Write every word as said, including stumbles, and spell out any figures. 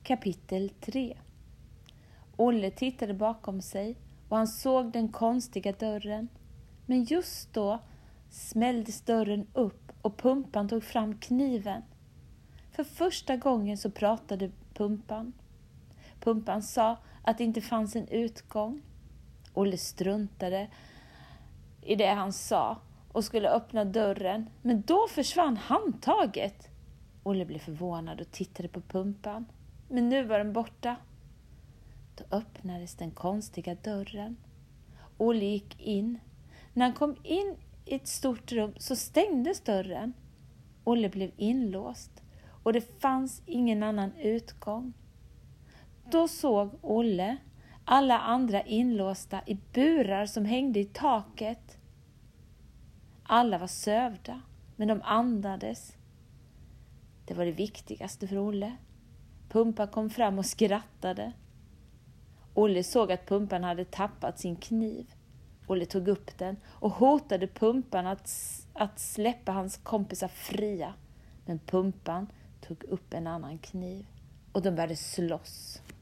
Kapitel tre. Olle tittade bakom sig och han såg den konstiga dörren. Men just då smälldes dörren upp och Pumpan tog fram kniven. För första gången så pratade Pumpan. Pumpan sa att det inte fanns en utgång. Olle struntade i det han sa och skulle öppna dörren. Men då försvann handtaget. Olle blev förvånad och tittade på Pumpan. Men nu var den borta. Då öppnades den konstiga dörren. Olle gick in. När han kom in i ett stort rum så stängdes dörren. Olle blev inlåst och det fanns ingen annan utgång. Då såg Olle alla andra inlåsta i burar som hängde i taket. Alla var sövda, men de andades. Det var det viktigaste för Olle. Pumpa kom fram och skrattade. Olle såg att Pumpan hade tappat sin kniv. Olle tog upp den och hotade Pumpan att, att släppa hans kompisar fria. Men Pumpan tog upp en annan kniv och de började slåss.